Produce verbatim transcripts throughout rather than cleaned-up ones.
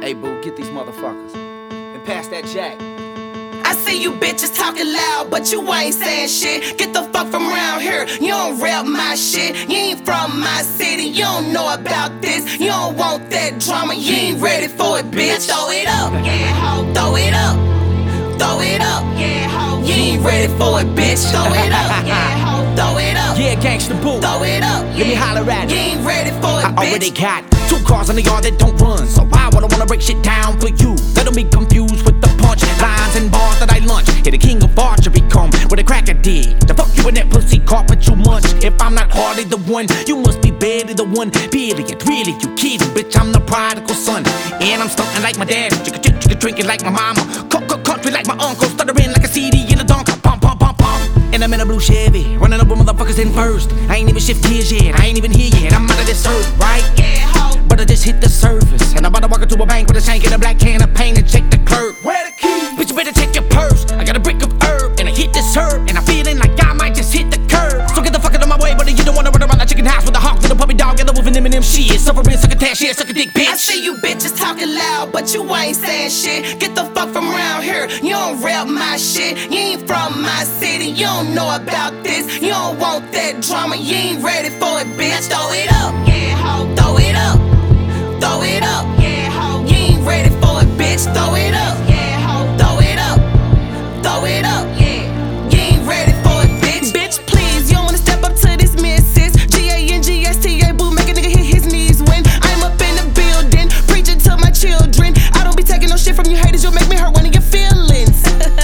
Hey boo, get these motherfuckers and pass that jack. I see you bitches talking loud, but you ain't saying shit. Get the fuck from around here, you don't rep my shit. You ain't from my city, you don't know about this. You don't want that drama, you ain't ready for it, bitch. Throw it up, yeah, ho, throw it up. Throw it up, yeah, ho, you ain't ready for it, bitch. Throw it up, yeah, ho, throw it up. Yeah, gangsta boo, Throw it up, yeah. Let me holler at you it. ain't ready for it, I bitch. already got two cars in the yard that don't run, so why would I wanna break shit down for you? Let them be confused with the punch lines and bars that I lunch. Yeah, the king of archery come with a cracker dig. The fuck you in that pussy carpet you munch. If I'm not hardly the one, you must be barely the one. Period, really, you kidding, bitch, I'm the prodigal son. And I'm stunting like my dad, chicka chicka chicka drinking like my mama. Cook cook country like my uncle, stuttering like a C D in a donker. Pump pump pump pump. And I'm in a blue Chevy, running up with motherfuckers in first. I ain't even shift gears yet, I ain't even here yet. I'm out of this earth, right? Yeah, ho. But I just hit the surface, and I'm about to walk into a bank with a shank and a black can of paint and check the clerk. Where the keys? Bitch, you better check your purse. I got a brick of herb, and I hit this herb, and I'm feeling like I might just hit the curb. So get the fuck out of my way, buddy. You don't wanna run around that chicken house with a hawk and a puppy dog and a wolf and Eminem shit. Suffering, suck a tash, shit, suck a dick, bitch. I see you bitches talking loud, but you ain't saying shit. Get the fuck from around here, you don't rep my shit. You ain't from my city, you don't know about this. You don't want that drama, you ain't ready for it, bitch. Throw it up, yeah, ho, throw it up. Throw it up, yeah, ho, you ain't ready for it, bitch. Throw it up, yeah, ho, throw it up. Throw it up, yeah, you ain't ready for it, bitch. Bitch, please, you don't wanna step up to this missus. G A N G S T A, boo, make a nigga hit his knees when I'm up in the building, preaching to my children. I don't be taking no shit from you haters, you'll make me hurt one of your feelings.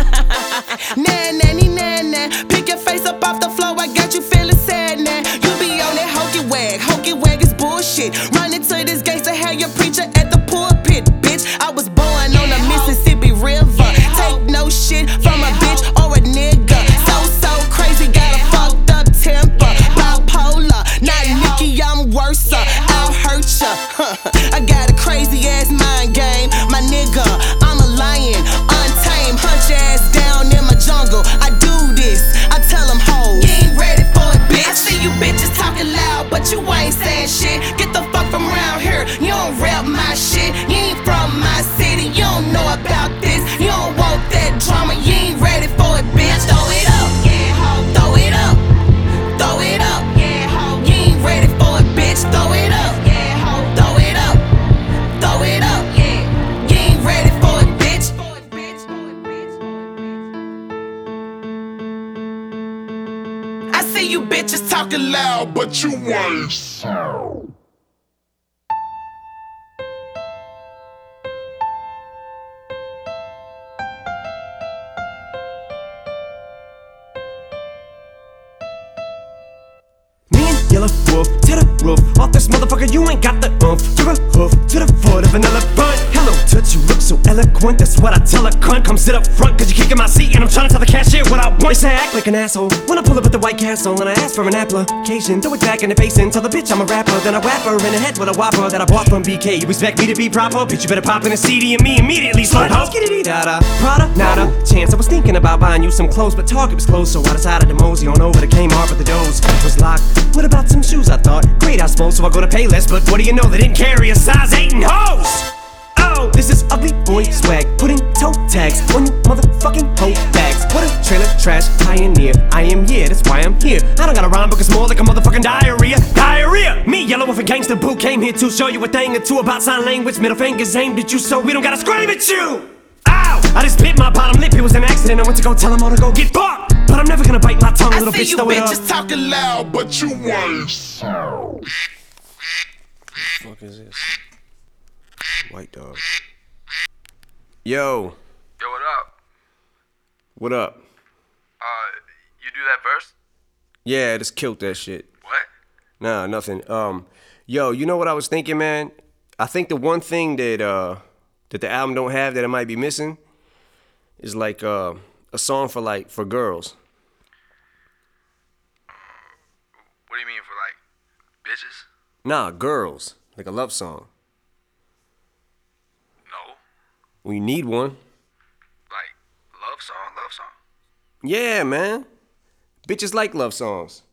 Nah, nanny, nah, nah, pick your face up off the floor, I got you feeling sad, nah. You be on that hokey wag, hokey wag is bullshit. Run into this gangster, have your preacher at the pulpit, bitch. I was born on the Mississippi River. Take no shit from a bitch or a nigga. So, so crazy, got a fucked up temper. Bipolar, not Nicki, I'm worse. I'll hurt ya. I got a crazy ass mind game, my nigga. I'm a lion, untamed. Hunt your ass down in my jungle. I do this, I tell them hoes. You ain't ready for it, bitch. I see you bitches talking loud, but you ain't saying shit. Get the fuck from around here, you don't rep my shit. You ain't from my city, you don't know about this. You don't want that drama, you ain't ready for it, bitch. Throw it up, yeah, ho, throw it up. Throw it up, yeah, ho, you ain't ready for it, bitch. Throw it up, yeah, ho, throw it up. Throw it up, yeah, you ain't ready for it, bitch. I see you bitches talking loud, but you ain't sound. Me and Yellow Wolf to the roof. Off this motherfucker, you ain't got the oomph. You're a hoof to the foot of an elephant. Hello, touch, you look so eloquent. That's what I tell a cunt. Come sit up front, cause you're kicking my seat. And I'm trying to tell the cashier what I want. They say I act like an asshole when I pull up at the White Castle and I ask for an application. Throw it back in the face and tell the bitch I'm a rapper. Then I whap her in the head with a whopper that I bought from B K. You expect me to be proper? Bitch, you better pop in a C D and me immediately slow ho. Skitty-dee-da-da, Prada, nada, chance. I was thinking about buying you some clothes, but Target was closed, so I decided to mosey on over to Kmart, but the doors was locked. What about some shoes? I thought, great, I suppose, so I go to Payless, but what do you know, they didn't carry a size eight in hose! Oh, this is ugly boy swag, putting toe tags on you motherfucking hoe bags. What a trailer trash pioneer, I am here, that's why I'm here. I don't got a rhyme book, it's more like a motherfucking diarrhea. Diarrhea! Me, Yellow Wolf and Gangsta Boo, came here to show you a thing or two about sign language. Middle fingers aimed at you, so we don't gotta scream at you! Ow! I just bit my bottom lip, it was an accident. I went to go tell them all to go get fucked. But I'm never gonna bite my tongue, I little see bitch, you throw it up. bitches talking loud, but you ain't sound. What the fuck is this? White dog. Yo. Yo, what up? What up? Uh, you do that verse? Yeah, I just killed that shit. What? Nah, nothing. Um, yo, you know what I was thinking, man? I think the one thing that uh that the album don't have that it might be missing is like uh a song for like for girls. What do you mean for like bitches? Nah, girls. Like a love song. No. We need one. Like love song, love song. Yeah, man. Bitches like love songs.